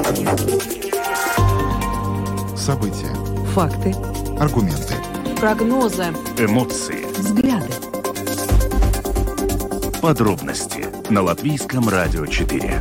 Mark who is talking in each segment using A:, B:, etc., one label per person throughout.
A: События.
B: Факты.
A: Аргументы.
B: Прогнозы.
C: Эмоции.
B: Взгляды.
C: Подробности на Латвийском радио 4.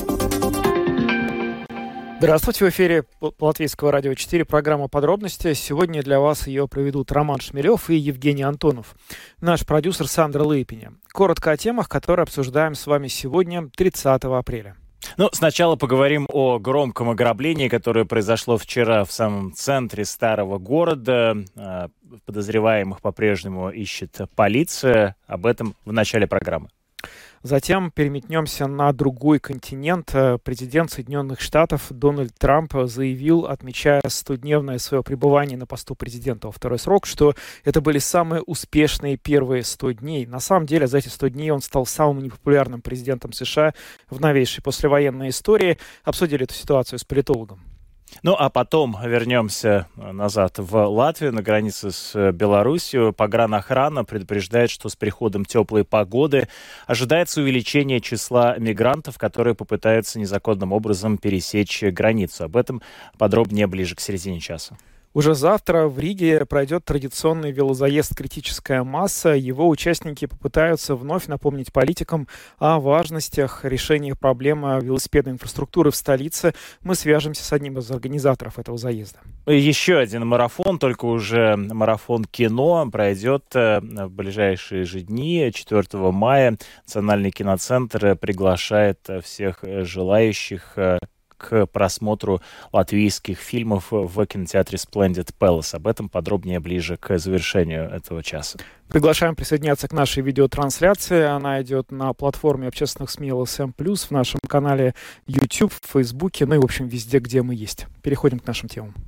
D: Здравствуйте, в эфире Латвийского радио 4, программа «Подробности». Сегодня для вас ее проведут Роман Шмелев и Евгений Антонов. Наш продюсер Сандра Лейпиня. Коротко о темах, которые обсуждаем с вами сегодня, 30 апреля.
E: Сначала поговорим о громком ограблении, которое произошло вчера в самом центре старого города. Подозреваемых по-прежнему ищет полиция. Об этом в начале программы.
D: Затем переметнемся на другой континент. Президент Соединенных Штатов Дональд Трамп заявил, отмечая 100-дневное свое пребывание на посту президента во второй срок, что это были самые успешные первые 100 дней. На самом деле, за эти 100 дней он стал самым непопулярным президентом США в новейшей послевоенной истории. Обсудили эту ситуацию с политологом.
E: А потом вернемся назад в Латвию, на границе с Белоруссией. Погранохрана предупреждает, что с приходом теплой погоды ожидается увеличение числа мигрантов, которые попытаются незаконным образом пересечь границу. Об этом подробнее ближе к середине часа.
D: Уже завтра в Риге пройдет традиционный велозаезд «Критическая масса». Его участники попытаются вновь напомнить политикам о важностях решения проблемы велосипедной инфраструктуры в столице. Мы свяжемся с одним из организаторов этого заезда.
E: Еще один марафон, только уже марафон кино, пройдет в ближайшие же дни. 4 мая Национальный киноцентр приглашает всех желающих к просмотру латвийских фильмов в кинотеатре Splendid Palace. Об этом подробнее ближе к завершению этого часа.
D: Приглашаем присоединяться к нашей видеотрансляции. Она идет на платформе общественных СМИ LSM+, в нашем канале YouTube, в Фейсбуке, и, в общем, везде, где мы есть. Переходим к нашим темам.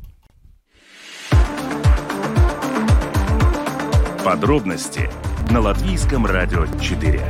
C: Подробности на Латвийском радио 4.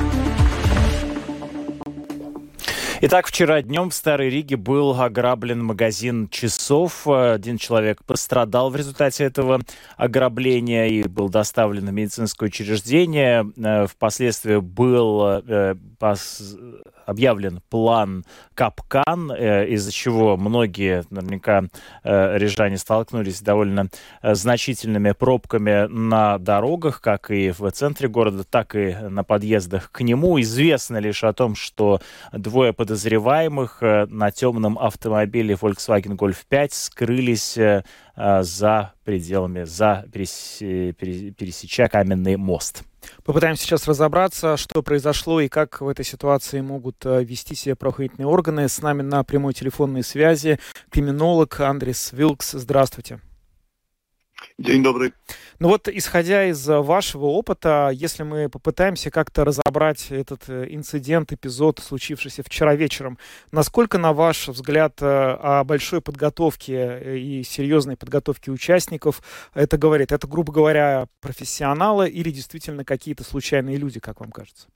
E: Итак, вчера днем в Старой Риге был ограблен магазин часов. Один человек пострадал в результате этого ограбления и был доставлен в медицинское учреждение. Впоследствии был объявлен план «Капкан», из-за чего многие, наверняка, рижане столкнулись с довольно значительными пробками на дорогах, как и в центре города, так и на подъездах к нему. Известно лишь о том, что двое подозреваемых на темном автомобиле Volkswagen Golf 5 скрылись за пределами, пересеча каменный мост.
D: Попытаемся сейчас разобраться, что произошло и как в этой ситуации могут вести себя правоохранительные органы. С нами на прямой телефонной связи криминолог Андрис Вилкс. Здравствуйте.
F: День добрый.
D: Исходя из вашего опыта, если мы попытаемся как-то разобрать этот инцидент, эпизод, случившийся вчера вечером, насколько, на ваш взгляд, о большой подготовке и серьезной подготовке участников это говорит? Это, грубо говоря, профессионалы или действительно какие-то случайные люди, как вам кажется?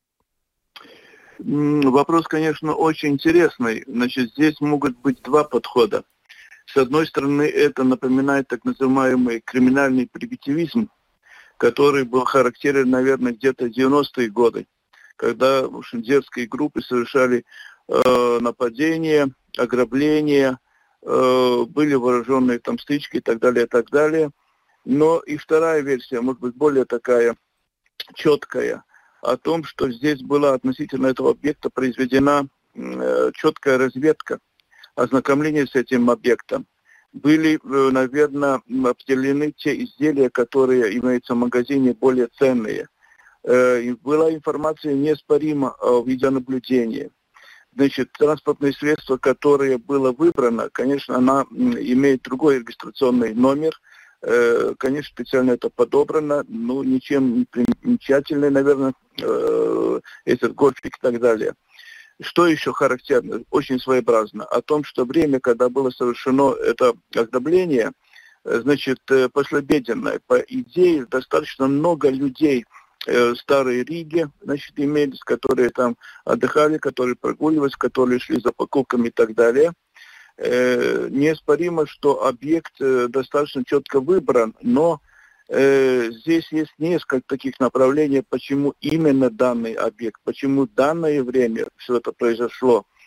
F: Вопрос, конечно, очень интересный. Здесь могут быть два подхода. С одной стороны, это напоминает так называемый криминальный примитивизм, который был характерен, наверное, где-то в 90-е годы, когда дерзкие группы совершали нападения, ограбления, были вооруженные стычки и так далее, и так далее. Но и вторая версия, может быть, более такая четкая, о том, что здесь была относительно этого объекта произведена четкая разведка, ознакомление с этим объектом. Были, наверное, определены те изделия, которые имеются в магазине, более ценные. Была информация неоспорима о видеонаблюдении. Транспортное средство, которое было выбрано, конечно, она имеет другой регистрационный номер. Конечно, специально это подобрано, ничем не примечательный, наверное, этот гольфик и так далее. Что еще характерно, очень своеобразно, о том, что время, когда было совершено это ограбление, послеобеденное. По идее, достаточно много людей в Старой Риге, имелись, которые там отдыхали, которые прогуливались, которые шли за покупками и так далее. Неоспоримо, что объект достаточно четко выбран, но здесь есть несколько таких направлений, почему именно данный объект, почему данное время все это произошло.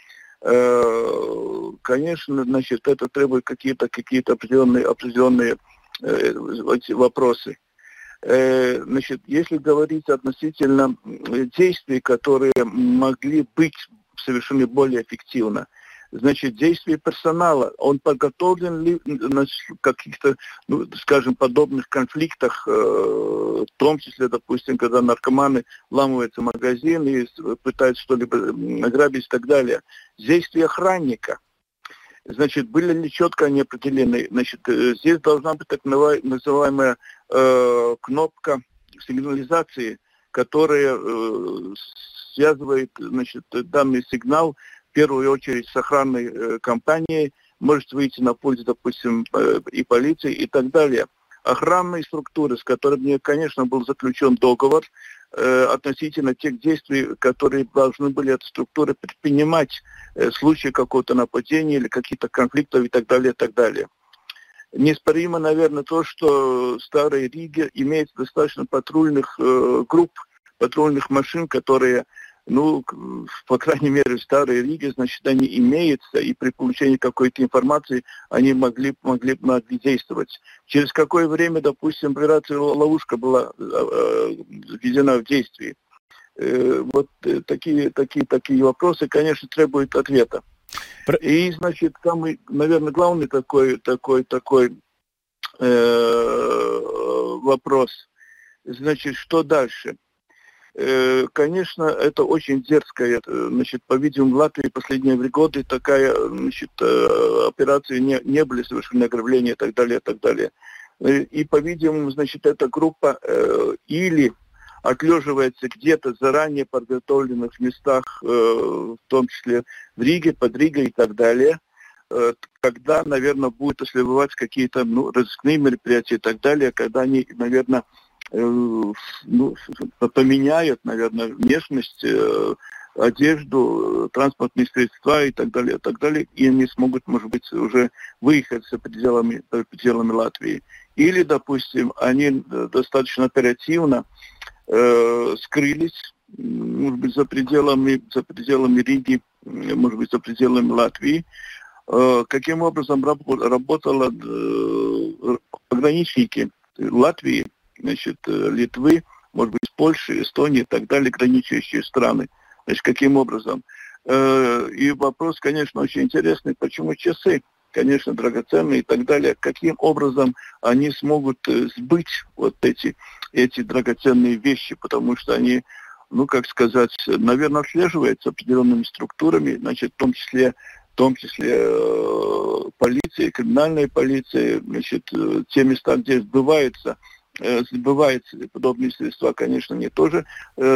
F: Конечно, значит, это требует какие-то определенные вопросы. Значит, если говорить относительно действий, которые могли быть совершены более эффективно, значит, действия персонала, он подготовлен ли на каких-то, скажем, подобных конфликтах, в том числе, допустим, когда наркоманы вламываются в магазин и пытаются что-либо ограбить и так далее. Действия охранника, значит, были ли четко они определены? Значит, здесь должна быть так называемая кнопка сигнализации, которая связывает, значит, данный сигнал в первую очередь с охранной компанией, может выйти на пользу, допустим, и полиции и так далее. Охранные структуры, с которыми, конечно, был заключен договор относительно тех действий, которые должны были эти структуры предпринимать в случае какого-то нападения или каких-то конфликтов и так далее, и так далее. Неоспоримо, наверное, то, что в Старой Риге имеется достаточно патрульных групп, патрульных машин, которые, по крайней мере, в Старой Риге, значит, они имеются, и при получении какой-то информации они могли действовать. Через какое время, допустим, операция «Ловушка» была введена в действие? Вот такие вопросы, конечно, требуют ответа. И, значит, самый, наверное, главный такой вопрос, значит, что дальше? Конечно, это очень дерзкая, значит, по-видимому, в Латвии в последние годы такая, значит, операции не были совершены, ограбления и так далее, и так далее. И, по-видимому, значит, эта группа или отлеживается где-то заранее подготовленных местах, в том числе в Риге, под Ригой и так далее, когда, наверное, будут осуществлять какие-то разыскные мероприятия и так далее, когда они, наверное, поменяют, наверное, внешность, одежду, транспортные средства и так далее, и они смогут, может быть, уже выехать за пределами Латвии. Или, допустим, они достаточно оперативно скрылись, может быть, за пределами Риги, может быть, за пределами Латвии. Каким образом работали пограничники Латвии, значит, Литвы, может быть, Польши, Эстонии и так далее, граничащие страны. Значит, каким образом? И вопрос, конечно, очень интересный, почему часы, конечно, драгоценные и так далее, каким образом они смогут сбыть вот эти драгоценные вещи, потому что они, как сказать, наверное, отслеживаются определенными структурами, значит, в том числе полиции, криминальной полиции, значит, те места, где сбываются подобные средства, конечно, они тоже,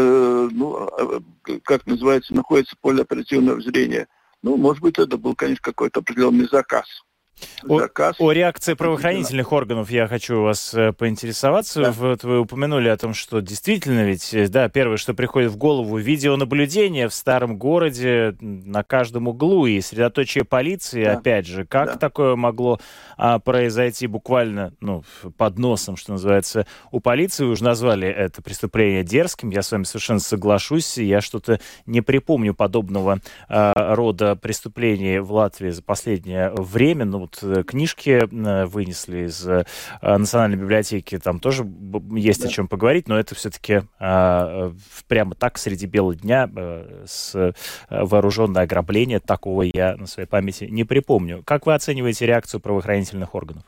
F: как называется, находятся в поле оперативного зрения. Может быть, это был, конечно, какой-то определенный заказ.
E: О реакции правоохранительных органов я хочу вас поинтересоваться. Да. Вот вы упомянули о том, что действительно ведь, да, первое, что приходит в голову, видеонаблюдение в старом городе на каждом углу и средоточие полиции, да. Опять же, как такое могло произойти буквально, под носом, что называется, у полиции? Вы уже назвали это преступление дерзким, я с вами совершенно соглашусь, я что-то не припомню подобного рода преступлений в Латвии за последнее время, книжки вынесли из Национальной библиотеки, там тоже есть о чем поговорить, но это все-таки прямо так среди бела дня с вооруженное ограбление, такого я на своей памяти не припомню. Как вы оцениваете реакцию правоохранительных органов?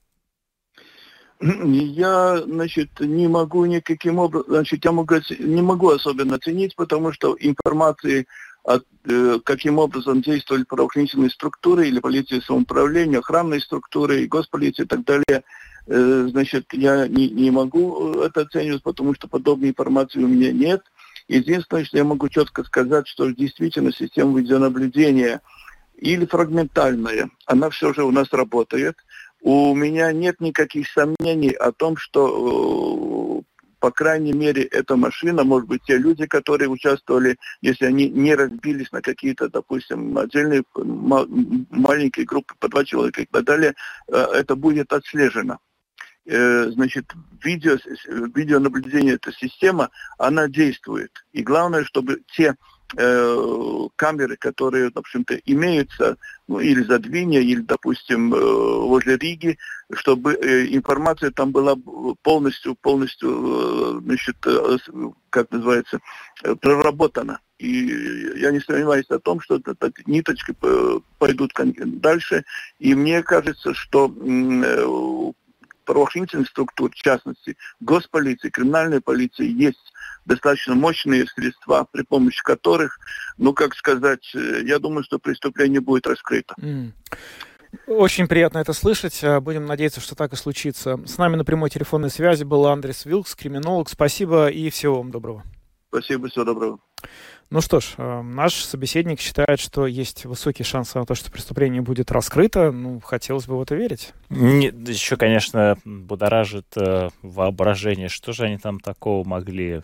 F: Я, не могу никаким образом, не могу особенно оценить, потому что информации каким образом действовали правоохранительные структуры или полиция самоуправления, охранные структуры, и госполиция и так далее, я не могу это оценивать, потому что подобной информации у меня нет. Единственное, что я могу четко сказать, что действительно система видеонаблюдения или фрагментальная, она все же у нас работает. У меня нет никаких сомнений о том, что по крайней мере, эта машина, может быть, те люди, которые участвовали, если они не разбились на какие-то, допустим, отдельные маленькие группы по 2 человека и так далее, это будет отслежено. Значит, видеонаблюдение, эта система, она действует. И главное, чтобы те камеры, которые, в общем-то, имеются, ну, или за Двиня, или, допустим, возле Риги, чтобы информация там была полностью, значит, как называется, проработана. И я не сомневаюсь о том, что ниточки пойдут дальше. И мне кажется, что правоохранительных структур, в частности, госполиции, криминальной полиции, есть достаточно мощные средства, при помощи которых, ну, как сказать, я думаю, что преступление будет раскрыто.
D: Очень приятно это слышать. Будем надеяться, что так и случится. С нами на прямой телефонной связи был Андрис Вилкс, криминолог. Спасибо и всего вам доброго.
F: Спасибо, всего доброго.
D: Ну что ж, наш собеседник считает, что есть высокие шансы на то, что преступление будет раскрыто. Ну, хотелось бы в это верить.
E: Еще, конечно, будоражит воображение, что же они там такого могли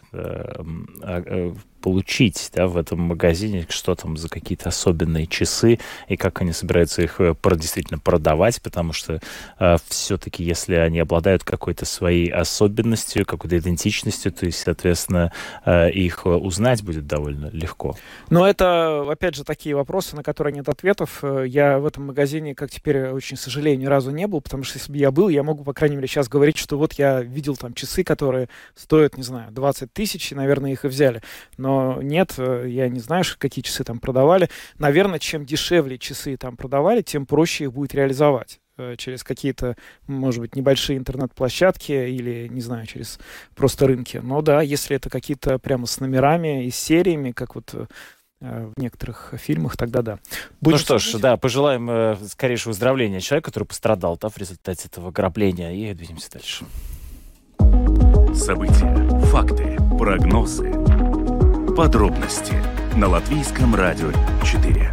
E: получить, да, в этом магазине, что там за какие-то особенные часы, и как они собираются их действительно продавать, потому что все-таки, если они обладают какой-то своей особенностью, какой-то идентичностью, то есть, соответственно, их узнать будет довольно легко.
D: Но это, опять же, такие вопросы, на которые нет ответов. Я в этом магазине, как теперь, очень сожалею, ни разу не был, потому что если бы я был, я могу, по крайней мере, сейчас говорить, что вот я видел там часы, которые стоят, не знаю, 20 тысяч, и, наверное, их и взяли. Но нет, я не знаю, какие часы там продавали. Наверное, чем дешевле часы там продавали, тем проще их будет реализовать через какие-то, может быть, небольшие интернет-площадки или, не знаю, через просто рынки. Но да, если это какие-то прямо с номерами и с сериями, как вот в некоторых фильмах, тогда да.
E: Ну что ж, да, пожелаем скорейшего выздоровления человеку, который пострадал, да, в результате этого ограбления, и двинемся дальше.
C: События, факты, прогнозы, подробности на Латвийском радио 4.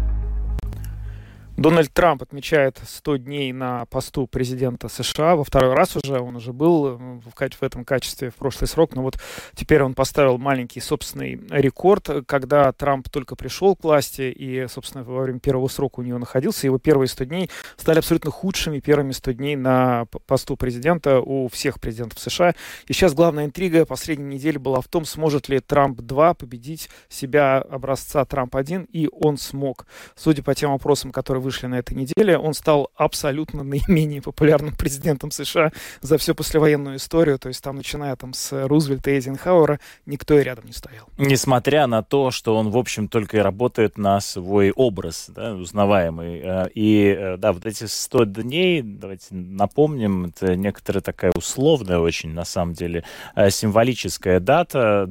D: Дональд Трамп отмечает 100 дней на посту президента США. Во второй раз уже, он уже был в этом качестве в прошлый срок, но вот теперь он поставил маленький собственный рекорд. Когда Трамп только пришел к власти и, собственно, во время первого срока у него находился, его первые 100 дней стали абсолютно худшими первыми 100 дней на посту президента у всех президентов США. И сейчас главная интрига последней недели была в том, сможет ли Трамп-2 победить себя образца Трамп-1, и он смог. Судя по тем опросам, которые вышли на этой неделе, он стал абсолютно наименее популярным президентом США за всю послевоенную историю. То есть там, начиная там с Рузвельта и Эйзенхауэра, никто и рядом не стоял.
E: Несмотря на то, что он, в общем, только и работает на свой образ, да, узнаваемый. И, да, вот эти 100 дней, давайте напомним, это некоторая такая условная очень, на самом деле, символическая дата.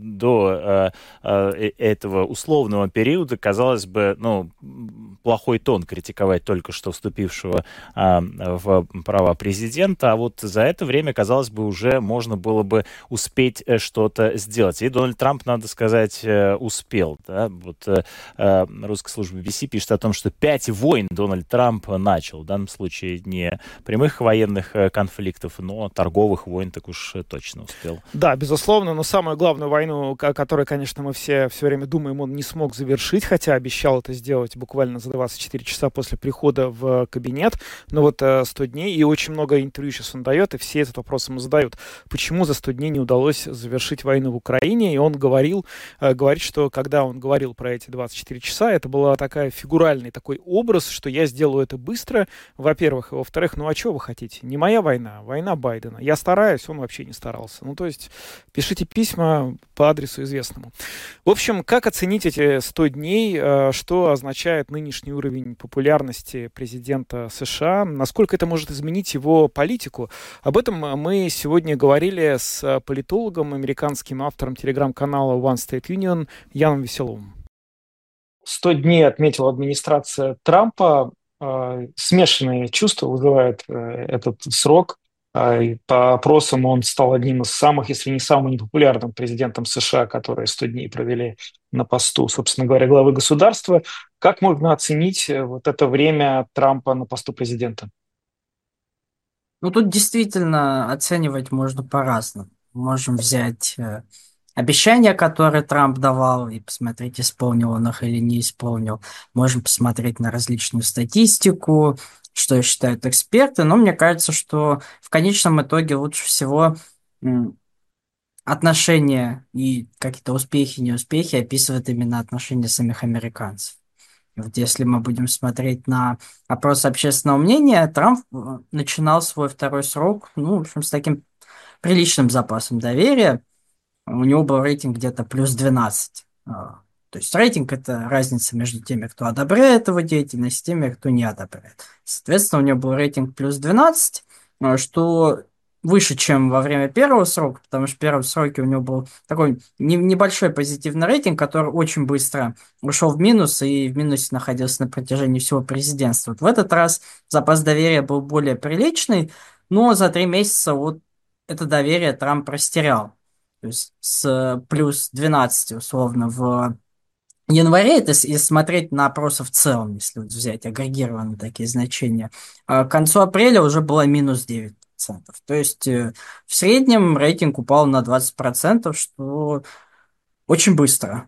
E: До этого условного периода, казалось бы, ну, плохой тон критиковать только что вступившего в права президента, а вот за это время, казалось бы, уже можно было бы успеть что-то сделать. И Дональд Трамп, надо сказать, успел. Да? Вот русская служба BBC пишет о том, что 5 войн Дональд Трамп начал. В данном случае не прямых военных конфликтов, но торговых войн так уж точно успел.
D: Да, безусловно, но самую главную войну, о которой, конечно, мы все время думаем, он не смог завершить, хотя обещал это сделать буквально за 24 часа после прихода в кабинет. Но вот 100 дней, и очень много интервью сейчас он дает, и все этот вопрос ему задают. Почему за 100 дней не удалось завершить войну в Украине? И он говорит, что когда он говорил про эти 24 часа, это была такая фигуральный такой образ, что я сделаю это быстро, во-первых. И во-вторых, ну а что вы хотите? Не моя война, война Байдена. Я стараюсь, он вообще не старался. Ну то есть пишите письма по адресу известному. В общем, как оценить эти 100 дней? Что означает нынешний уровень популярности президента США? Насколько это может изменить его политику? Об этом мы сегодня говорили с политологом, американским автором телеграм-канала One State Union Яном Веселовым. 100 дней отметила администрация Трампа. Смешанные чувства вызывает этот срок. И по опросам он стал одним из самых, если не самым непопулярным президентом США, которые 100 дней провели на посту, собственно говоря, главы государства. Как можно оценить вот это время Трампа на посту президента?
A: Ну, тут действительно оценивать можно по-разному. Можем взять обещания, которые Трамп давал, и посмотреть, исполнил он их или не исполнил. Можем посмотреть на различную статистику, что считают эксперты. Но мне кажется, что в конечном итоге лучше всего отношения и какие-то успехи, неуспехи описывает именно отношения самих американцев. Вот если мы будем смотреть на опрос общественного мнения, Трамп начинал свой второй срок, ну, в общем, с таким приличным запасом доверия. У него был рейтинг где-то плюс 12. То есть рейтинг – это разница между теми, кто одобряет его деятельность, и теми, кто не одобряет. Соответственно, у него был рейтинг плюс 12, что выше, чем во время первого срока, потому что в первом сроке у него был такой небольшой позитивный рейтинг, который очень быстро ушел в минус и в минусе находился на протяжении всего президентства. Вот в этот раз запас доверия был более приличный, но за 3 месяца вот это доверие Трамп растерял. То есть с плюс 12 условно в январе, это если смотреть на опросы в целом, если вот взять агрегированные такие значения, а к концу апреля уже было минус 9%. То есть в среднем рейтинг упал на 20%, что очень быстро.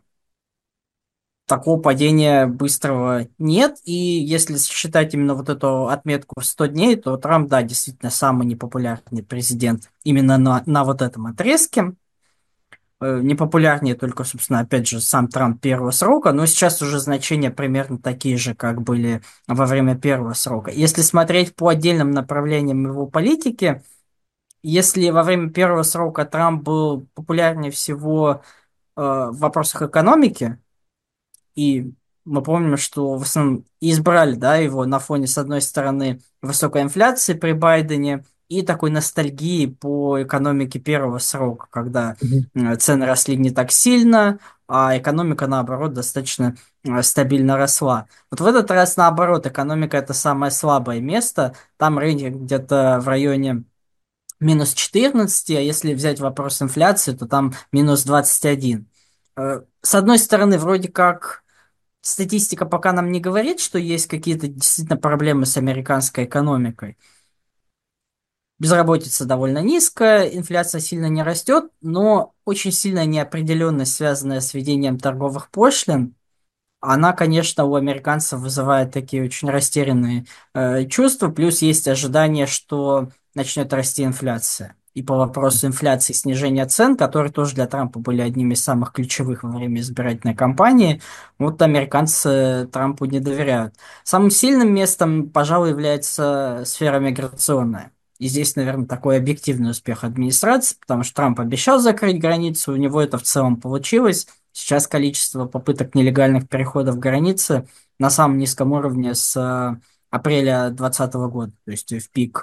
A: Такого падения быстрого нет, и если считать именно вот эту отметку в 100 дней, то Трамп, да, действительно самый непопулярный президент именно на вот этом отрезке. Непопулярнее только, собственно, опять же, сам Трамп первого срока, но сейчас уже значения примерно такие же, как были во время первого срока. Если смотреть по отдельным направлениям его политики, если во время первого срока Трамп был популярнее всего в вопросах экономики, и мы помним, что в основном избрали, да, его на фоне, с одной стороны, высокой инфляции при Байдене и такой ностальгии по экономике первого срока, когда
D: Мгм.
A: цены росли не так сильно, а экономика, наоборот, достаточно стабильно росла. Вот в этот раз, наоборот, экономика – это самое слабое место. Там рейтинг где-то в районе минус 14, а если взять вопрос инфляции, то там минус 21. С одной стороны, вроде как статистика пока нам не говорит, что есть какие-то действительно проблемы с американской экономикой. Безработица довольно низкая, инфляция сильно не растет, но очень сильная неопределенность, связанная с введением торговых пошлин, она, конечно, у американцев вызывает такие очень растерянные чувства, плюс есть ожидание, что начнет расти инфляция. И по вопросу инфляции и снижения цен, которые тоже для Трампа были одними из самых ключевых во время избирательной кампании, вот американцы Трампу не доверяют. Самым сильным местом, пожалуй, является сфера миграционная. И здесь, наверное, такой объективный успех администрации, потому что Трамп обещал закрыть границу, у него это в целом получилось. Сейчас количество попыток нелегальных переходов границы на самом низком уровне с апреля 2020 года, то есть в пик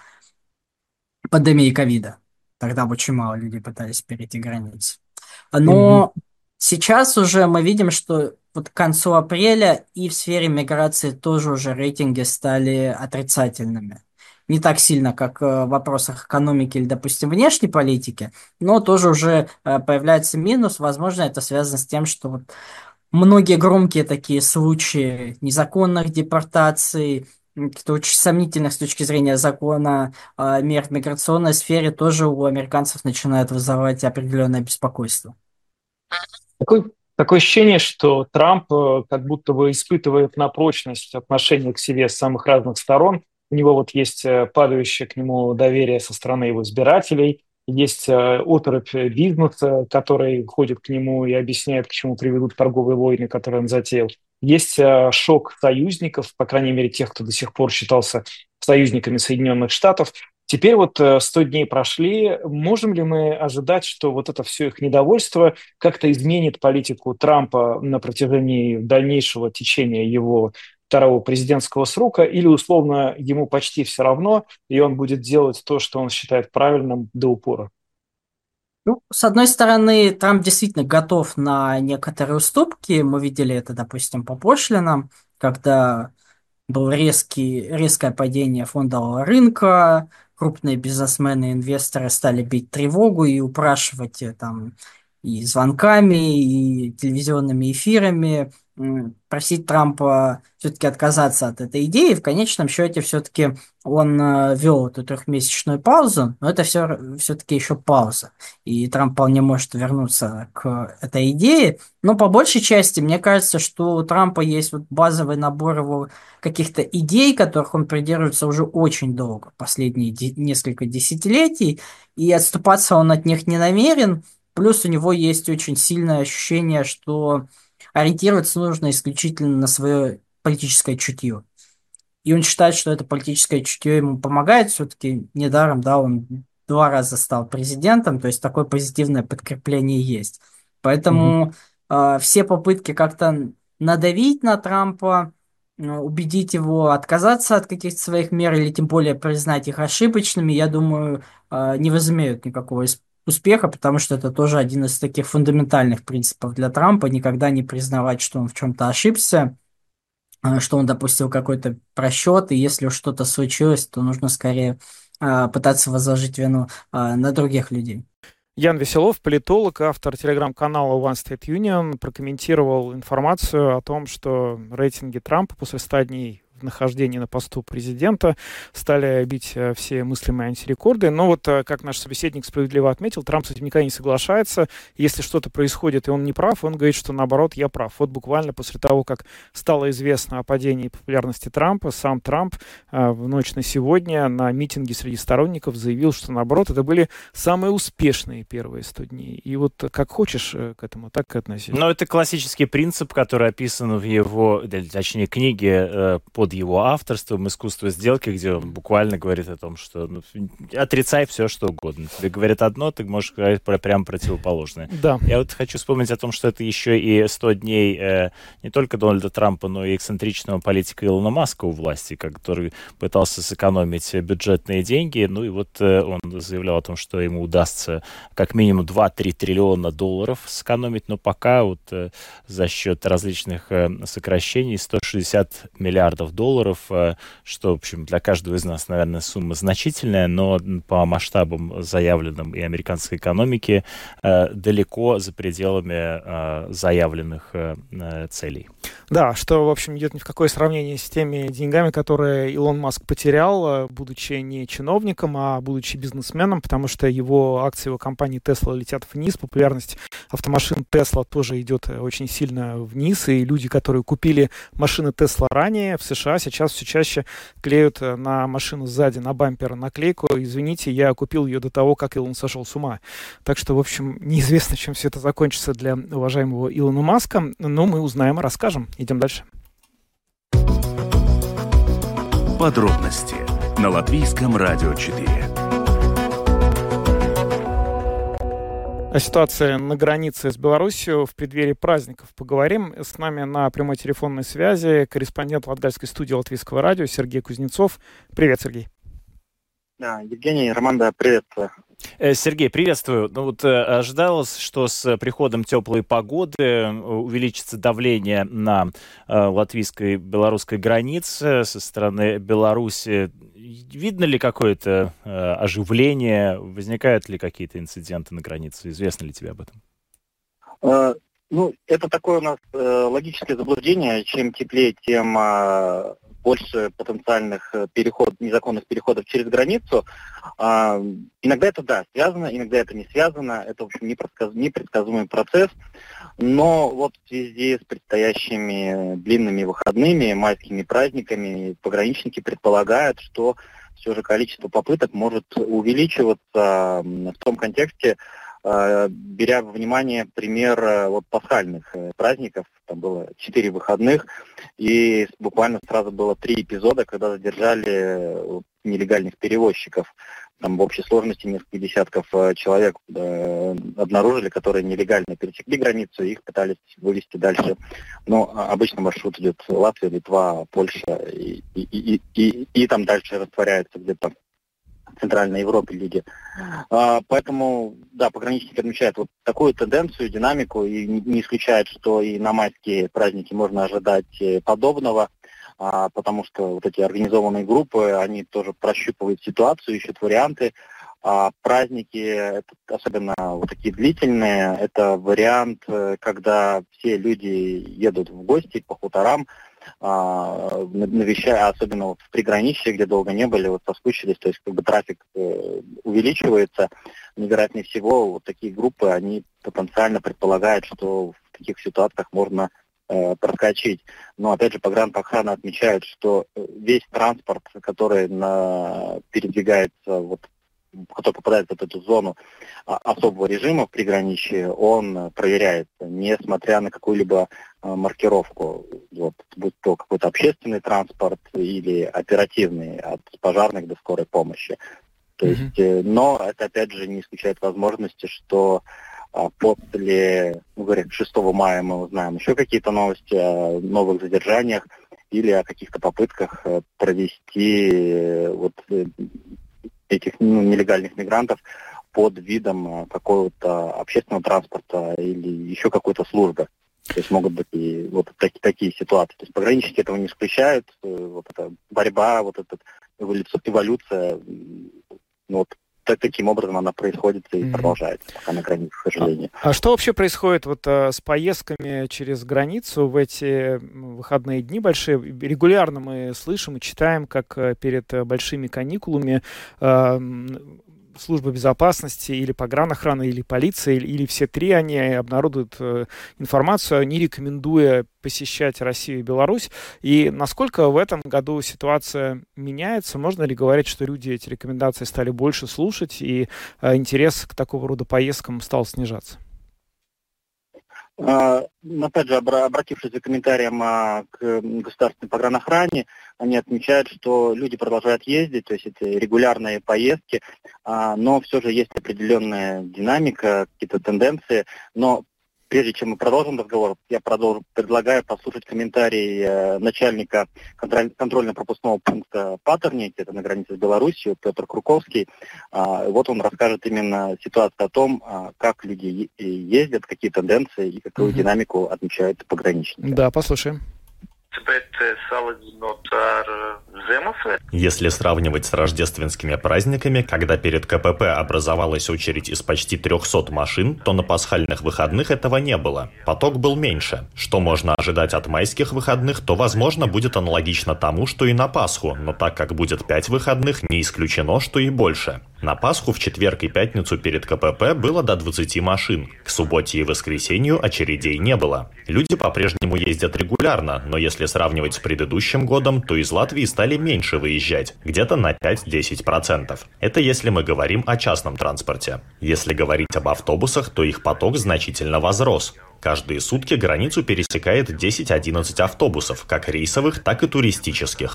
A: пандемии ковида. Тогда очень мало людей пытались перейти границу.
D: Мгм.
A: Но сейчас уже мы видим, что вот к концу апреля и в сфере миграции тоже уже рейтинги стали отрицательными. Не так сильно, как в вопросах экономики или, допустим, внешней политики, но тоже уже появляется минус. Возможно, это связано с тем, что вот многие громкие такие случаи незаконных депортаций, каких-то очень сомнительных с точки зрения закона мер в миграционной сфере тоже у американцев начинают вызывать определенное беспокойство.
D: Такое, такое ощущение, что Трамп как будто бы испытывает на прочность отношения к себе с самых разных сторон. У него вот есть падающее к нему доверие со стороны его избирателей, есть оторопь бизнеса, который ходит к нему и объясняет, к чему приведут торговые войны, которые он затеял. Есть шок союзников, по крайней мере, тех, кто до сих пор считался союзниками Соединенных Штатов. Теперь вот 100 дней прошли. Можем ли мы ожидать, что вот это все их недовольство как-то изменит политику Трампа на протяжении дальнейшего течения его второго президентского срока, или условно ему почти все равно, и он будет делать то, что он считает правильным до упора?
A: Ну, с одной стороны, Трамп действительно готов на некоторые уступки. Мы видели это, допустим, по пошлинам, когда был резкое падение фондового рынка, крупные бизнесмены и инвесторы стали бить тревогу и упрашивать там и звонками, и телевизионными эфирами просить Трампа все-таки отказаться от этой идеи. В конечном счете все-таки он вел эту трехмесячную паузу, но это все-таки еще пауза. И Трамп вполне может вернуться к этой идее. Но по большей части, мне кажется, что у Трампа есть вот базовый набор его каких-то идей, которых он придерживается уже очень долго, последние несколько десятилетий, и отступаться он от них не намерен. Плюс у него есть очень сильное ощущение, что ориентироваться нужно исключительно на свое политическое чутье. И он считает, что это политическое чутье ему помогает. Все-таки недаром, да, он 2 раза стал президентом, то есть такое позитивное подкрепление есть. Поэтому все попытки как-то надавить на Трампа, убедить его отказаться от каких-то своих мер или тем более признать их ошибочными, я думаю, не возымеют никакого успеха, потому что это тоже один из таких фундаментальных принципов для Трампа, никогда не признавать, что он в чем-то ошибся, что он допустил какой-то просчет, и если уж что-то случилось, то нужно скорее пытаться возложить вину на других людей.
D: Ян Веселов, политолог, автор телеграм-канала One State Union, прокомментировал информацию о том, что рейтинги Трампа после 100 дней в нахождении на посту президента стали бить все мыслимые антирекорды. Но вот, как наш собеседник справедливо отметил, Трамп с этим никогда не соглашается. Если что-то происходит, и он не прав, он говорит, что наоборот, я прав. Вот буквально после того, как стало известно о падении популярности Трампа, сам Трамп в ночь на сегодня на митинге среди сторонников заявил, что наоборот, это были самые успешные первые 100 дней. И вот как хочешь к этому, так и относись.
E: Но это классический принцип, который описан в его, точнее, книге под его авторством «Искусство сделки», где он буквально говорит о том, что отрицай все, что угодно. Тебе говорят одно, ты можешь говорить прям противоположное.
D: Да.
E: Я вот хочу вспомнить о том, что это еще и 100 дней не только Дональда Трампа, но и эксцентричного политика Илона Маска у власти, который пытался сэкономить бюджетные деньги. Ну и вот он заявлял о том, что ему удастся как минимум 2-3 триллиона долларов сэкономить, но пока вот за счет различных сокращений 160 миллиардов долларов, что, в общем, для каждого из нас, наверное, сумма значительная, но по масштабам заявленным и американской экономики далеко за пределами заявленных целей.
D: Да, что, в общем, идет ни в какое сравнение с теми деньгами, которые Илон Маск потерял, будучи не чиновником, а будучи бизнесменом, потому что его акции его компании Tesla летят вниз, популярность автомашин Tesla тоже идет очень сильно вниз, и люди, которые купили машины Tesla ранее в США, сейчас все чаще клеют на машину сзади, на бампер наклейку: извините, я купил ее до того, как Илон сошел с ума. Так что, в общем, неизвестно, чем все это закончится для уважаемого Илона Маска, но мы узнаем и расскажем. Идем дальше.
C: Подробности на Латвийском радио 4.
D: О ситуации на границе с Беларусью в преддверии праздников поговорим. С нами на прямой телефонной связи корреспондент Латгальской студии Латвийского радио Сергей Кузнецов. Привет, Сергей.
B: Да, Евгений, Роман, приветствую.
E: Сергей, приветствую. Ну вот ожидалось, что с приходом теплой погоды увеличится давление на латвийской и белорусской границе со стороны Беларуси. Видно ли какое-то оживление? Возникают ли какие-то инциденты на границе? Известно ли тебе об этом?
B: Это такое у нас логическое заблуждение. Чем теплее, тем больше потенциальных незаконных переходов через границу. Иногда это, да, связано, иногда это не связано. Это, в общем, непредсказуемый процесс. Но вот в связи с предстоящими длинными выходными, майскими праздниками, пограничники предполагают, что все же количество попыток может увеличиваться в том контексте, беря во внимание пример пасхальных праздников. Там было 4 выходных, и буквально сразу было 3 эпизода, когда задержали нелегальных перевозчиков. Там в общей сложности несколько десятков человек обнаружили, которые нелегально пересекли границу, и их пытались вывести дальше. Но обычно маршрут идет Латвия, Литва, Польша, и там дальше растворяется где-то в Центральной Европе люди. Поэтому, да, пограничники отмечают вот такую тенденцию, динамику, и не исключают, что и на майские праздники можно ожидать подобного, потому что вот эти организованные группы, они тоже прощупывают ситуацию, ищут варианты. А праздники, особенно вот такие длительные, это вариант, когда все люди едут в гости по хуторам, навещая, особенно вот в приграничье, где долго не были, вот соскучились, то есть как бы трафик увеличивается. Невероятнее всего, вот такие группы, они потенциально предполагают, что в таких ситуациях можно проскочить. Но опять же, погранохрана отмечает, что весь транспорт, который передвигается, который попадает в эту зону особого режима в приграничье, он проверяется, несмотря на какую-либо маркировку, будь то какой-то общественный транспорт или оперативный, от пожарных до скорой помощи. То есть, но это опять же не исключает возможности, что после, 6 мая мы узнаем еще какие-то новости о новых задержаниях или о каких-то попытках провести этих нелегальных мигрантов под видом какого-то общественного транспорта или еще какой-то службы. То есть могут быть и такие ситуации. То есть пограничники этого не исключают. Эта борьба, эта эволюция, таким образом она происходит и продолжается пока на границе, к сожалению.
D: А что вообще происходит с поездками через границу в эти выходные дни большие? Регулярно мы слышим и читаем, как перед большими каникулами служба безопасности или погранохрана, или полиция, или все три, они обнародуют информацию, не рекомендуя посещать Россию и Беларусь. И насколько в этом году ситуация меняется? Можно ли говорить, что люди эти рекомендации стали больше слушать, и интерес к такого рода поездкам стал снижаться?
B: Опять же, обратившись за комментарием к государственной погранохране, они отмечают, что люди продолжают ездить, то есть это регулярные поездки, но все же есть определенная динамика, какие-то тенденции. Но прежде чем мы продолжим разговор, я предлагаю послушать комментарий начальника контрольно-пропускного пункта Патерники, это на границе с Беларусью, Петр Круковский. Он расскажет именно ситуацию о том, как люди ездят, какие тенденции и какую динамику отмечают пограничники.
D: Да, послушаем.
G: Если сравнивать с рождественскими праздниками, когда перед КПП образовалась очередь из почти 300 машин, то на пасхальных выходных этого не было. Поток был меньше. Что можно ожидать от майских выходных, то, возможно, будет аналогично тому, что и на Пасху, но так как будет 5 выходных, не исключено, что и больше. На Пасху в четверг и пятницу перед КПП было до 20 машин. К субботе и воскресенью очередей не было. Люди по-прежнему ездят регулярно, но если сравнивать с предыдущим годом, то из Латвии стали меньше выезжать, где-то на 5-10%. Это если мы говорим о частном транспорте. Если говорить об автобусах, то их поток значительно возрос. Каждые сутки границу пересекает 10-11 автобусов, как рейсовых, так и туристических.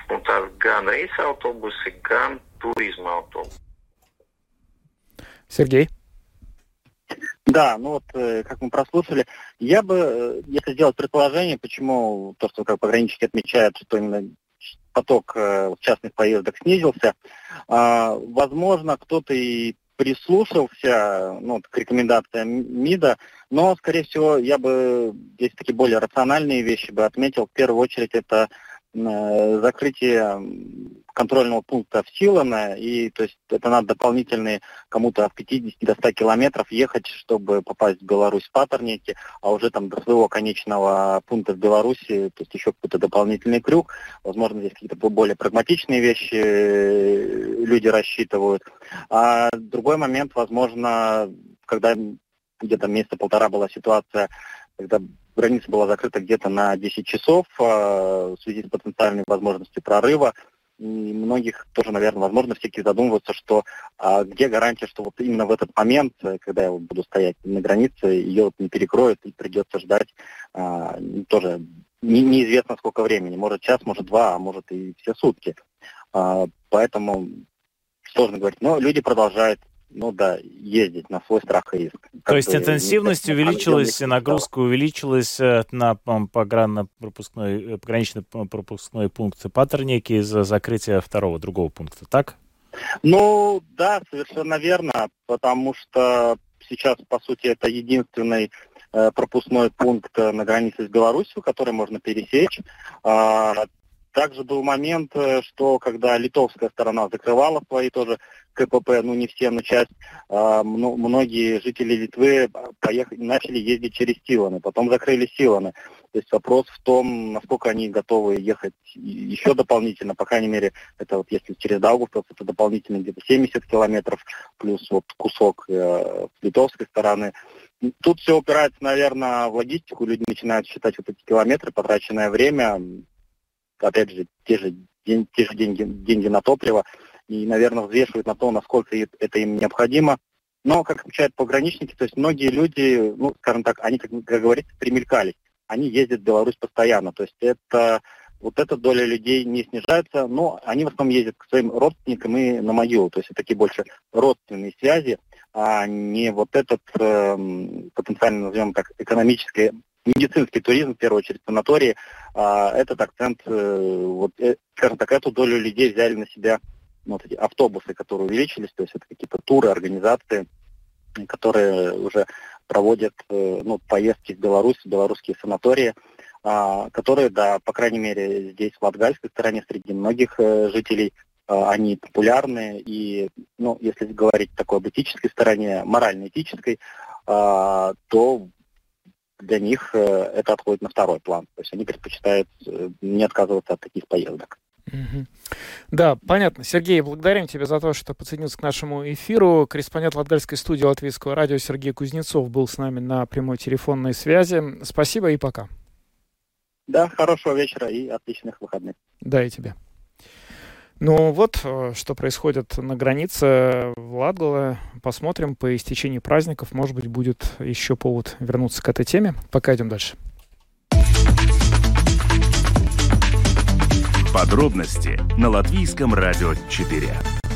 D: Сергей?
B: Да, как мы прослушали, я бы, если сделать предположение, почему то, что пограничники отмечают, что именно поток частных поездок снизился, возможно, кто-то и прислушался к рекомендациям МИДа, но, скорее всего, я бы здесь такие более рациональные вещи бы отметил. В первую очередь, это закрытие контрольного пункта в Силано, и то есть это надо дополнительные кому-то от 50 до 100 километров ехать, чтобы попасть в Беларусь в Патерники, а уже там до своего конечного пункта в Беларуси, то есть еще какой-то дополнительный крюк. Возможно, здесь какие-то более прагматичные вещи люди рассчитывают. А другой момент, возможно, когда где-то месяца полтора была ситуация, когда граница была закрыта где-то на 10 часов в связи с потенциальной возможностью прорыва. И многих тоже, наверное, возможно, все-таки задумываются, что где гарантия, что именно в этот момент, когда я буду стоять на границе, ее не перекроют и придется ждать тоже неизвестно сколько времени. Может час, может два, а может и все сутки. Поэтому сложно говорить. Но люди продолжают ездить на свой страх и риск.
E: То есть интенсивность увеличилась, нагрузка увеличилась на пограничный пропускной пункт Патерники из-за закрытия другого пункта, так?
B: Да, совершенно верно, потому что сейчас, по сути, это единственный пропускной пункт на границе с Беларусью, который можно пересечь. Также был момент, что когда литовская сторона закрывала свои тоже КПП, не все, но часть, многие жители Литвы начали ездить через Силаны, потом закрыли Силаны. То есть вопрос в том, насколько они готовы ехать еще дополнительно, по крайней мере, это вот если через Даугавпилс, это дополнительно где-то 70 километров, плюс вот кусок с литовской стороны. Тут все упирается, наверное, в логистику, люди начинают считать вот эти километры, потраченное время, опять же, те же деньги на топливо, и, наверное, взвешивают на то, насколько это им необходимо. Но, как отмечают пограничники, то есть многие люди, скажем так, они, как говорится, примелькались. Они ездят в Беларусь постоянно. То есть вот эта доля людей не снижается, но они в основном ездят к своим родственникам и на могилу. То есть это такие больше родственные связи, а не вот этот потенциально, назовем так, экономический, медицинский туризм, в первую очередь, санатории. Этот акцент, скажем так, эту долю людей взяли на себя эти автобусы, которые увеличились, то есть это какие-то туры, организации, которые уже проводят поездки в Беларусь, белорусские санатории, которые, да, по крайней мере, здесь, в латгальской стороне, среди многих жителей, они популярны. И, если говорить такой об этической стороне, морально-этической, то для них это отходит на второй план. То есть они предпочитают не отказываться от таких поездок.
D: Да, понятно. Сергей, благодарим тебя за то, что подсоединился к нашему эфиру. Корреспондент Латгальской студии Латвийского радио Сергей Кузнецов был с нами на прямой телефонной связи. Спасибо и пока.
B: Да, хорошего вечера и отличных выходных.
D: Да, и тебе. Что происходит на границе в Латгале. Посмотрим по истечении праздников. Может быть, будет еще повод вернуться к этой теме. Пока идем дальше.
C: Подробности на Латвийском радио 4.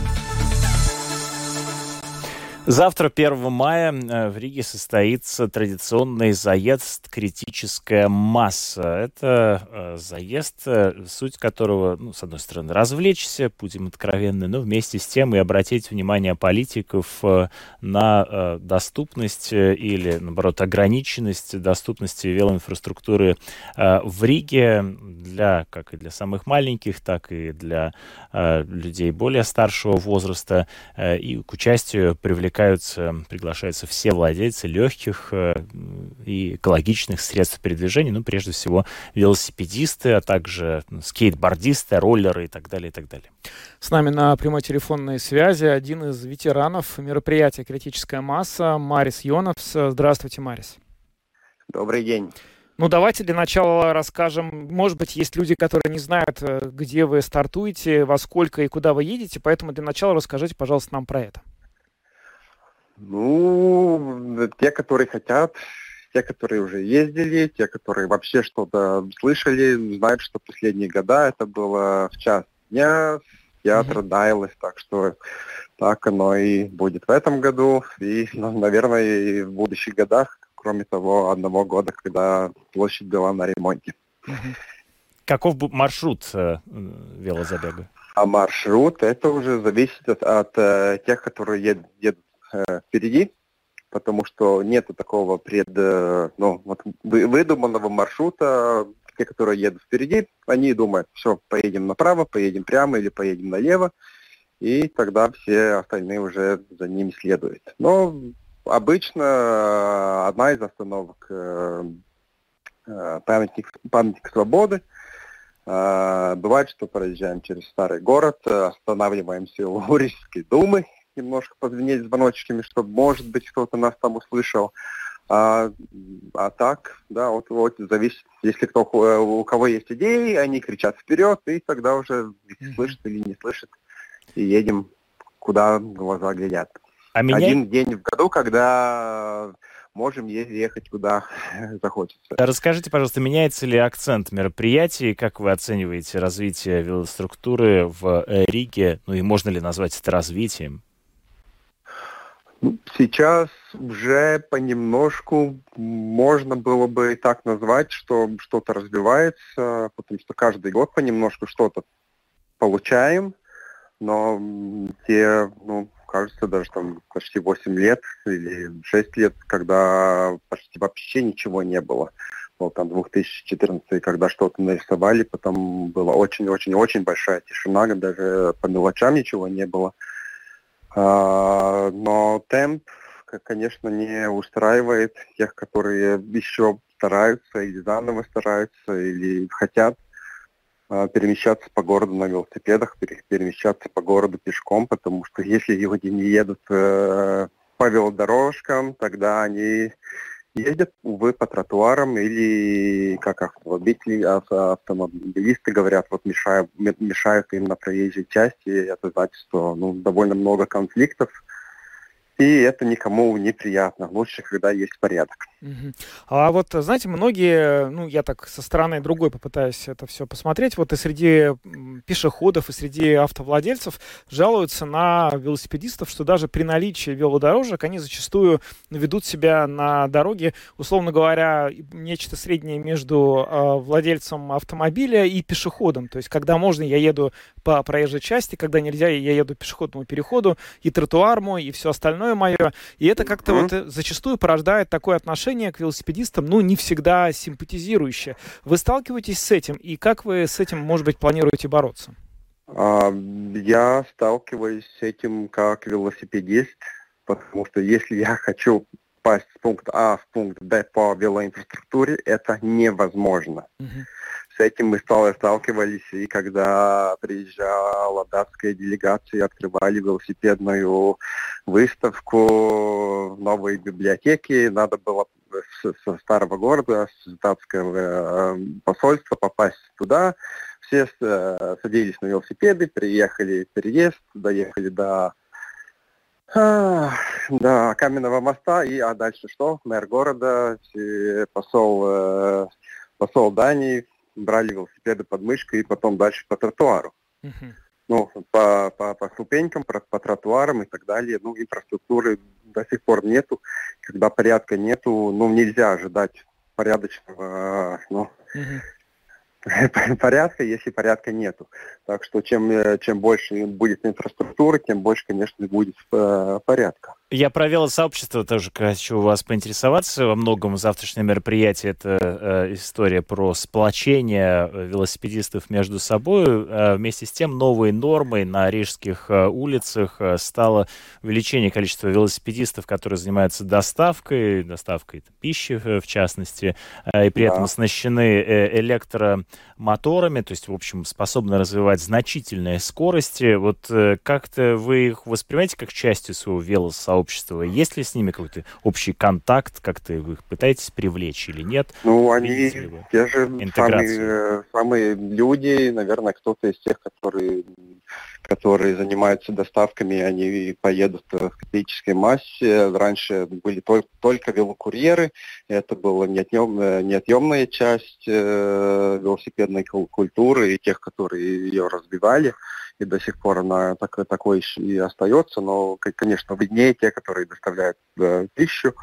E: Завтра, 1 мая, в Риге состоится традиционный заезд «Критическая масса». Это заезд, суть которого, с одной стороны, развлечься, будем откровенны, но вместе с тем и обратить внимание политиков на доступность или, наоборот, ограниченность доступности велоинфраструктуры в Риге как и для самых маленьких, так и для людей более старшего возраста. И к участию приглашаются все владельцы легких и экологичных средств передвижения, прежде всего велосипедисты, а также скейтбордисты, роллеры и так далее, и так далее.
D: С нами на прямой телефонной связи один из ветеранов мероприятия «Критическая масса» Марис Йонапс. Здравствуйте, Марис.
H: Добрый день.
D: Давайте для начала расскажем. Может быть, есть люди, которые не знают, где вы стартуете, во сколько и куда вы едете, поэтому для начала расскажите, пожалуйста, нам про это.
H: Те, которые хотят, те, которые уже ездили, те, которые вообще что-то слышали, знают, что последние года это было в час дня, театр Дайлес, так что так оно и будет в этом году, и, наверное, и в будущих годах, кроме того, одного года, когда площадь была на ремонте.
E: Каков маршрут велозабега?
H: А маршрут, это уже зависит от тех, которые едут впереди, потому что нету такого выдуманного маршрута. Те, которые едут впереди, они думают, все, поедем направо, поедем прямо или поедем налево, и тогда все остальные уже за ними следуют. Но обычно одна из остановок памятник свободы. Бывает, что проезжаем через старый город, останавливаемся у Рижской думы, немножко позвенеть звоночками, чтобы, может быть, кто-то нас там услышал. А так, да, вот зависит, если у кого есть идеи, они кричат вперед, и тогда уже слышат или не слышат, и едем, куда глаза глядят. Один день в году, когда можем ехать, куда захочется.
E: Расскажите, пожалуйста, меняется ли акцент мероприятий, как вы оцениваете развитие велоструктуры в Риге, и можно ли назвать это развитием?
H: Сейчас уже понемножку можно было бы и так назвать, что что-то развивается, потому что каждый год понемножку что-то получаем, но кажется, даже там почти 8 лет или 6 лет, когда почти вообще ничего не было. был там 2014, когда что-то нарисовали, потом была очень-очень-очень большая тишина, даже по мелочам ничего не было. Но темп, конечно, не устраивает тех, которые еще стараются или заново стараются, или хотят перемещаться по городу на велосипедах, перемещаться по городу пешком, потому что если люди не едут по велодорожкам, тогда они ездят, увы, по тротуарам или, как автомобилисты говорят, вот мешают им на проезжей части. Это значит, что довольно много конфликтов, и это никому неприятно. Лучше, когда есть порядок.
D: А вот, знаете, многие, я так со стороны другой попытаюсь это все посмотреть, вот и среди пешеходов, и среди автовладельцев жалуются на велосипедистов, что даже при наличии велодорожек они зачастую ведут себя на дороге, условно говоря, нечто среднее между владельцем автомобиля и пешеходом. То есть, когда можно, я еду по проезжей части, когда нельзя, я еду по пешеходному переходу, и тротуар мой, и все остальное мое. И это как-то вот зачастую порождает такое отношение к велосипедистам, не всегда симпатизирующее. Вы сталкиваетесь с этим? И как вы с этим, может быть, планируете бороться?
H: Я сталкиваюсь с этим как велосипедист, потому что если я хочу попасть с пункта А в пункт Б по велоинфраструктуре, это невозможно. С этим мы сталкивались, и когда приезжала датская делегация, открывали велосипедную выставку в новой библиотеке, надо было со старого города, с датского посольства попасть туда. Все садились на велосипеды, приехали в переезд, доехали до Каменного моста, а дальше что? Мэр города, посол Дании, брали велосипеды под мышку и потом дальше по тротуару. По ступенькам, по тротуарам и так далее. Инфраструктуры до сих пор нету. Когда порядка нету, нельзя ожидать порядочного порядка, если порядка нету. Так что чем больше будет инфраструктуры, тем больше, конечно, будет порядка.
E: Я про велосообщество тоже хочу у вас поинтересоваться. Во многом завтрашнее мероприятие – это история про сплочение велосипедистов между собой. Вместе с тем, новой нормой на рижских улицах стало увеличение количества велосипедистов, которые занимаются доставкой пищи, в частности, и при этом оснащены электромоторами, то есть, в общем, способны развивать значительные скорости. Вот как-то вы их воспринимаете как частью своего велосообщества? Есть ли с ними какой-то общий контакт? Как-то вы их пытаетесь привлечь или нет?
H: Они те же самые люди, наверное, кто-то из тех, которые занимаются доставками, они поедут в критической массе. Раньше были только велокурьеры, это была неотъемная часть велосипедной культуры и тех, которые ее разбивали. И до сих пор она такой и остается, но, конечно, виднее те, которые доставляют пищу.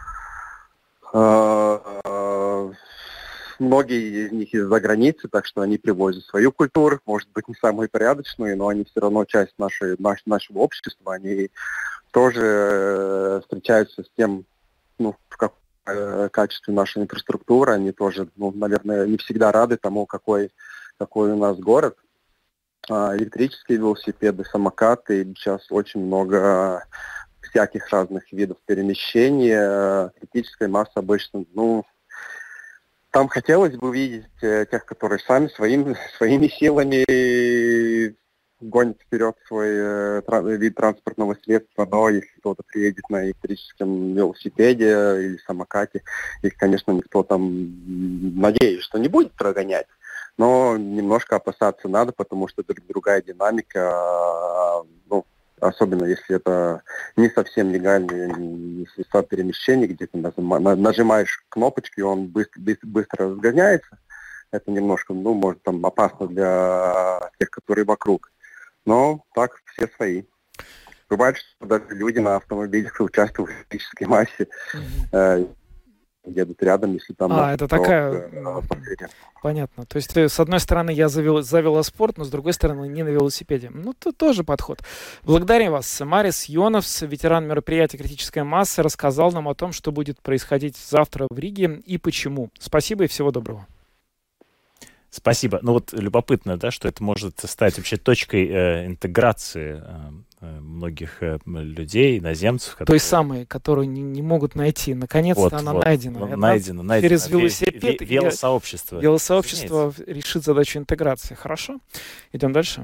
H: Многие из них из-за границы, так что они привозят свою культуру, может быть, не самую порядочную, но они все равно часть нашего общества, они тоже встречаются с тем, в каком качестве нашей инфраструктуры, они тоже, наверное, не всегда рады тому, какой у нас город. Электрические велосипеды, самокаты, сейчас очень много всяких разных видов перемещения, критическая масса обычно, там хотелось бы видеть тех, которые сами своими силами гонят вперед свой вид транспортного средства, но если кто-то приедет на электрическом велосипеде или самокате, их, конечно, никто там, надеюсь, что не будет прогонять. Но немножко опасаться надо, потому что другая динамика, особенно если это не совсем легальные средства перемещения, где ты нажимаешь кнопочки, и он быстро разгоняется. Это немножко, может, там опасно для тех, которые вокруг. Но так все свои. Бывает, что даже люди на автомобилях участвуют в критической массе. едут рядом, если там...
D: Это такая... Понятно. То есть, с одной стороны, я за велоспорт, но с другой стороны, не на велосипеде. Ну, это тоже подход. Благодарим вас. Марис Йоновс, ветеран мероприятия «Критическая масса», рассказал нам о том, что будет происходить завтра в Риге и почему. Спасибо и всего доброго.
E: Спасибо. Ну вот любопытно, да, что это может стать вообще точкой интеграции многих людей, иноземцев.
D: Той самой, которую не могут найти. Наконец-то она найдена.
E: Найдена.
D: Через велосипед.
E: Велосообщество.
D: Велосообщество решит задачу интеграции. Хорошо. Идем дальше.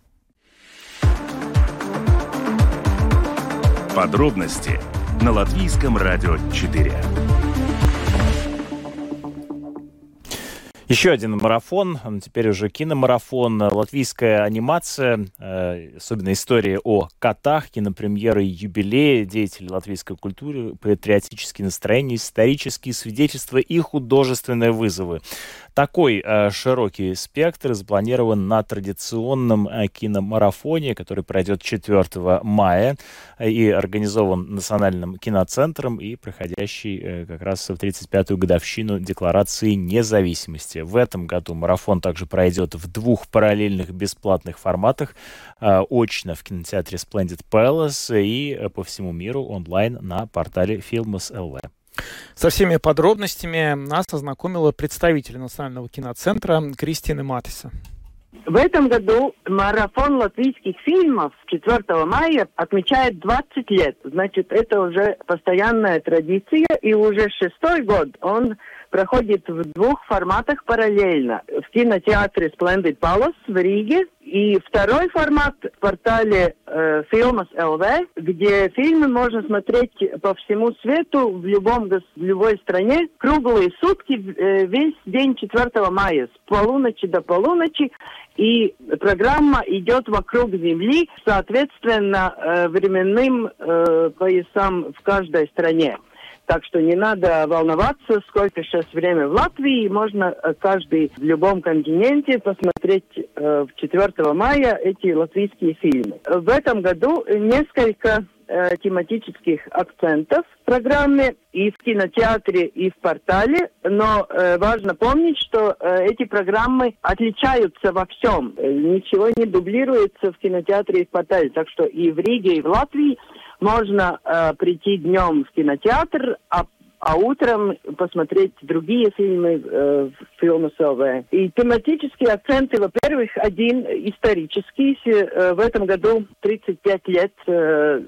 C: Подробности на Латвийском радио 4.
E: Еще один марафон, теперь уже киномарафон, латвийская анимация, особенно история о котах, кинопремьеры, юбилеи, деятели латвийской культуры, патриотические настроения, исторические свидетельства и художественные вызовы. Такой широкий спектр запланирован на традиционном киномарафоне, который пройдет 4 мая и организован Национальным киноцентром и проходящий как раз в 35-ю годовщину Декларации независимости. В этом году марафон также пройдет в 2 параллельных бесплатных форматах. Очно в кинотеатре Splendid Palace и по всему миру онлайн на портале Filmus.lv.
D: Со всеми подробностями нас ознакомила представитель Национального киноцентра Кристина Матиса.
I: В этом году марафон латвийских фильмов 4 мая отмечает 20 лет. Значит, это уже постоянная традиция, и уже 6-й год он проходит в 2 форматах параллельно. В кинотеатре Splendid Palace в Риге, и второй формат в портале Filmus.lv, где фильмы можно смотреть по всему свету, в любой стране, круглые сутки, весь день 4 мая, с полуночи до полуночи. И программа идет вокруг Земли, соответственно, временным поясам в каждой стране. Так что не надо волноваться, сколько сейчас время в Латвии. Можно каждый в любом континенте посмотреть 4 мая эти латвийские фильмы. В этом году несколько тематических акцентов в программе и в кинотеатре, и в портале. Но важно помнить, что эти программы отличаются во всем. Ничего не дублируется в кинотеатре и в портале. Так что и в Риге, и в Латвии можно прийти днем в кинотеатр, а утром посмотреть другие фильмы в Filmus.lv. И тематические акценты, во-первых, один исторический. В этом году 35 лет с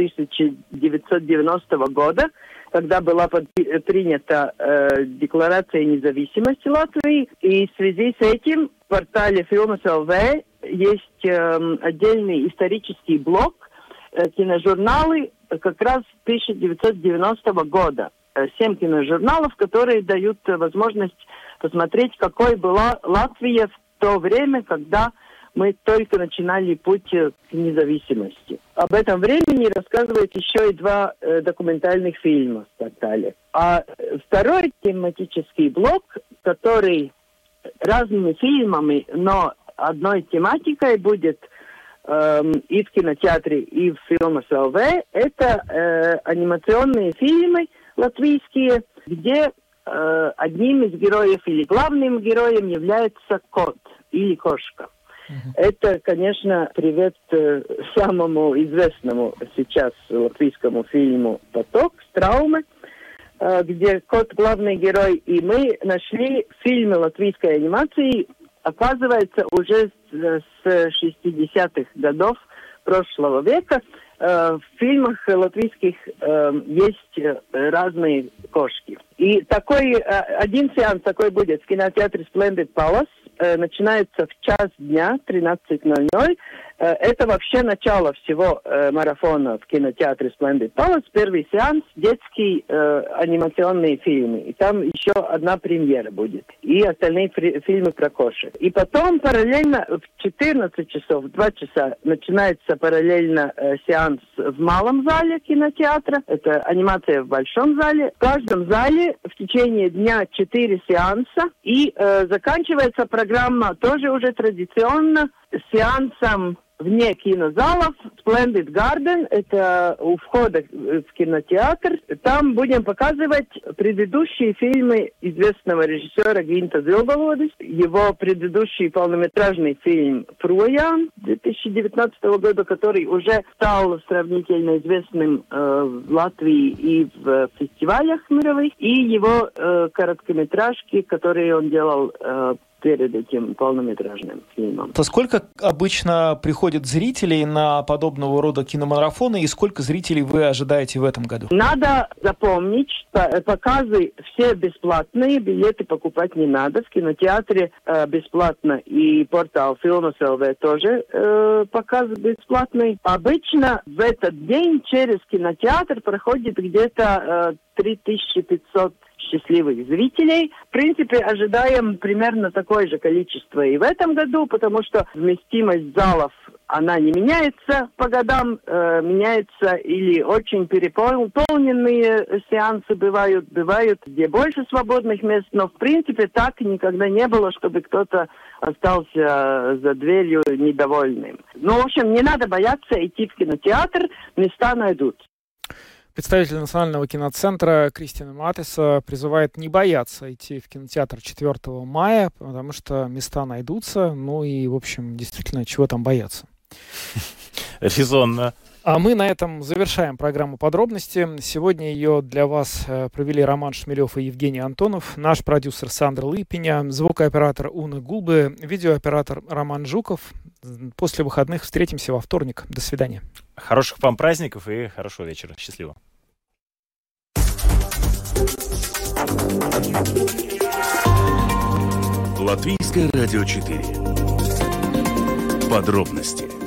I: 1990 года, когда была принята Декларация независимости Латвии. И в связи с этим в портале Filmus.lv есть отдельный исторический блок, киножурналы как раз 1990 года. 7 киножурналов, которые дают возможность посмотреть, какой была Латвия в то время, когда мы только начинали путь к независимости. Об этом времени рассказывает еще и 2 документальных фильма в портале. А второй тематический блок, который разными фильмами, но одной тематикой будет и в кинотеатре, и в Filmus.lv, это анимационные фильмы латвийские, где одним из героев или главным героем является кот или кошка. Это, конечно, привет самому известному сейчас латвийскому фильму «Поток» с Страуме, где кот главный герой. И мы нашли фильмы латвийской анимации, оказывается, уже с 60-х годов прошлого века. В фильмах латвийских есть разные кошки. И такой один сеанс такой будет в кинотеатре Splendid Palace. Начинается в час дня, 13:00. Это вообще начало всего марафона в кинотеатре Splendid Palace. Первый сеанс – детские анимационные фильмы. И там еще одна премьера будет. И остальные фильмы про кошек. И потом параллельно в 14 часов, в 2 часа начинается параллельно сеанс в малом зале кинотеатра. Это анимация в большом зале. В каждом зале в течение дня 4 сеанса. И заканчивается программа тоже уже традиционно сеансом вне кинозалов. Splendid Garden, это у входа в кинотеатр. Там будем показывать предыдущие фильмы известного режиссера Гинта Зилбалодис. Его предыдущий полнометражный фильм «Проян» 2019 года, который уже стал сравнительно известным в Латвии и в фестивалях мировых. И его короткометражки, которые он делал перед этим полнометражным фильмом.
D: То сколько обычно приходит зрителей на подобного рода киномарафоны и сколько зрителей вы ожидаете в этом году?
I: Надо запомнить, что показы все бесплатные, билеты покупать не надо. В кинотеатре бесплатно и портал Filmus.lv тоже показ бесплатный. Обычно в этот день через кинотеатр проходит где-то 3500 счастливых зрителей. В принципе, ожидаем примерно такое же количество и в этом году, потому что вместимость залов, она не меняется по годам, меняется или очень переполненные сеансы бывают, где больше свободных мест, но в принципе так никогда не было, чтобы кто-то остался за дверью недовольным. Ну, в общем, не надо бояться идти в кинотеатр, места найдут.
D: Представитель Национального киноцентра Кристина Матиса призывает не бояться идти в кинотеатр 4 мая, потому что места найдутся, ну и, в общем, действительно, чего там бояться.
E: Резонно.
D: А мы на этом завершаем программу «Подробности». Сегодня ее для вас провели Роман Шмелев и Евгений Антонов, наш продюсер Сандра Лыпиня, звукооператор Уна Гулбе, видеооператор Роман Жуков. После выходных встретимся во вторник. До свидания.
E: Хороших вам праздников и хорошего вечера. Счастливо.
C: Латвийское радио 4. Подробности.